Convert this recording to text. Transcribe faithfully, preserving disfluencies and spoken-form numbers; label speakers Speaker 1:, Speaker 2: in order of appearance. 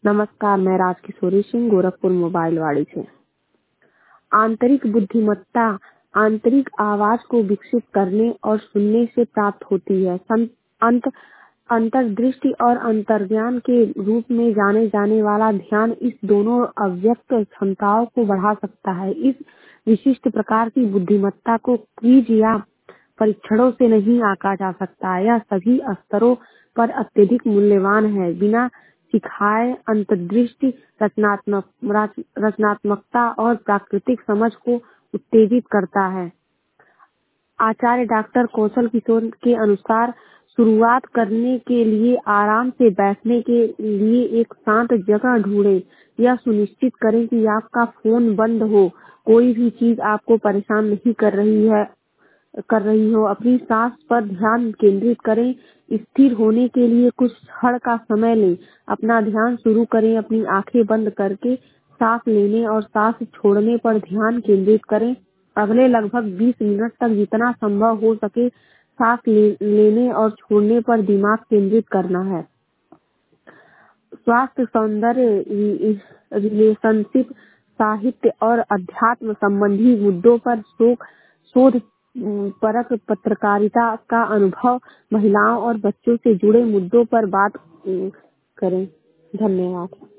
Speaker 1: नमस्कार, मैं राजकिशोरी सिंह गोरखपुर मोबाइल वाड़ी से। आंतरिक बुद्धिमत्ता आंतरिक आवाज को विकसित करने और सुनने से प्राप्त होती है। सं- अंत अंतर्दृष्टि और अंतर्ज्ञान के रूप में जाने जाने वाला ध्यान इस दोनों अव्यक्त क्षमताओं को बढ़ा सकता है। इस विशिष्ट प्रकार की बुद्धिमत्ता को क्विज या परीक्षणों से नहीं आंका जा सकता। यह सभी स्तरों पर अत्यधिक मूल्यवान है। बिना सिखाए अंतर्दृष्टि रचनात्मक रच- रचनात्मकता और प्राकृतिक समझ को उत्तेजित करता है। आचार्य डॉक्टर कौशल किशोर के अनुसार शुरुआत करने के लिए आराम से बैठने के लिए एक शांत जगह ढूंढें। यह सुनिश्चित करें कि आपका फोन बंद हो, कोई भी चीज आपको परेशान नहीं कर रही है कर रही हो। अपनी सांस पर ध्यान केंद्रित करें। स्थिर होने के लिए कुछ क्षण का समय लें। अपना ध्यान शुरू करें। अपनी आंखें बंद करके सांस लेने और सांस छोड़ने पर ध्यान केंद्रित करें। अगले लगभग बीस मिनट तक जितना संभव हो सके सांस ले, लेने और छोड़ने पर दिमाग केंद्रित करना है। स्वास्थ्य, सौंदर्य, रिलेशनशिप, साहित्य और अध्यात्म संबंधी मुद्दों पर शोध शोध परक पत्रकारिता का अनुभव, महिलाओं और बच्चों से जुड़े मुद्दों पर बात करें। धन्यवाद।